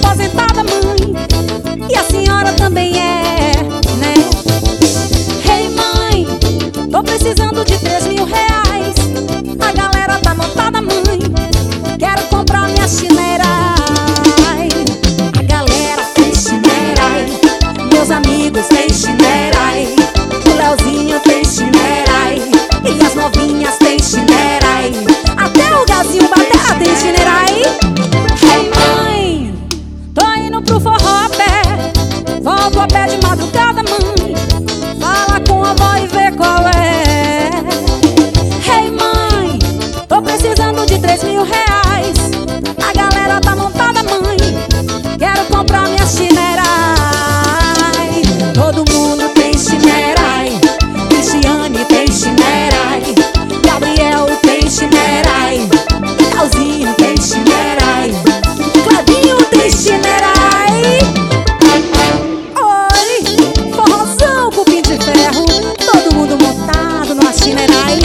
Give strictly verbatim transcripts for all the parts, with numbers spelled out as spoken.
aposentada, mãe, e a senhora também é, né? Ei, mãe, tô precisando de três mil reais. A galera tá montada, mãe, quero comprar minha chinera. Ai, a galera tem chinera, ai, meus amigos têm chinera, ai, o Leozinho tem chinera, ai, e as novinhas têm chinera, ai, até o Gazinho Batera tem chinera, ai. Ei, mãe, tô indo pro forró a pé, volto a pé de madrugada, mãe, fala com a avó e vê qual é. Ei, mãe, tô precisando de três mil reais. A galera tá montada, mãe, quero comprar minha chinera, ai, todo mundo tem chinera, ai, Cristiane tem chinera, ai, Gabriel tem chinera, ai, Leozinho tem chinera, ai, Clebinho tem chinera, ai. Oi, forrozão, cupim de ferro, todo mundo montado numa chinera, ai.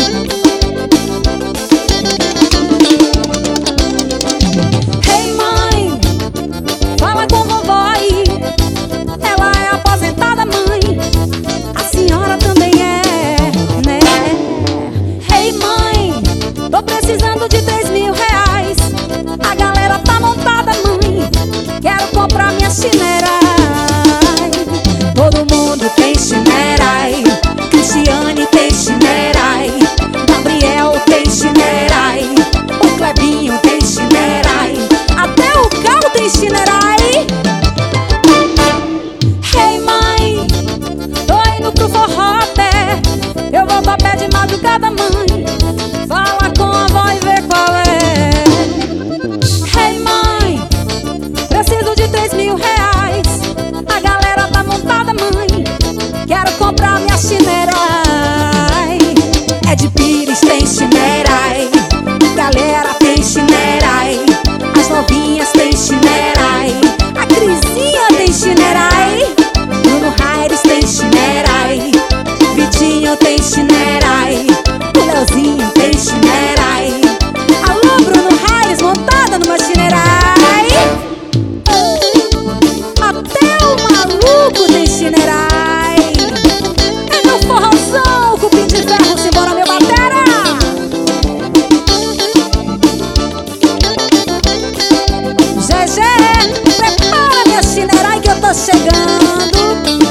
Ei, mãe, fala com vovó aí, ela é aposentada, mãe, a senhora também é, né? Ei, mãe, tô precisando de três mil reais. A galera tá montada, mãe, quero comprar minha chinera, ai, todo mundo tem chinera, ai, Cristiane tem chinera, ai, Gabriel tem chinera, ai, o Clebinho tem chinera, ai, até o Carlos tem chinera, ai. Ei, mãe, tô indo pro forró a pé, eu volto a pé de madrugada, mãe, fala com a avó e vê qual é. Ei, mãe, preciso de três mil reais. A galera tá montada, mãe, quero comprar minha chinera, ai, Ed Pires tem chinera, ai, galera tem chinera, ai, as novinhas tem chinera, ai, a Crisinha tem chinera, ai, Bruno Raires tem chinera, ai, Vitinho tem chinera, ai, o Leozinho tem chinera, ai, alô Bruno Raires montada numa chinera, ai, até o maluco tem chinera, ai, é meu forrozão, cupim de ferro, simbora meu batera. Gê Gê, prepara minha chinera, ai, que eu tô chegando.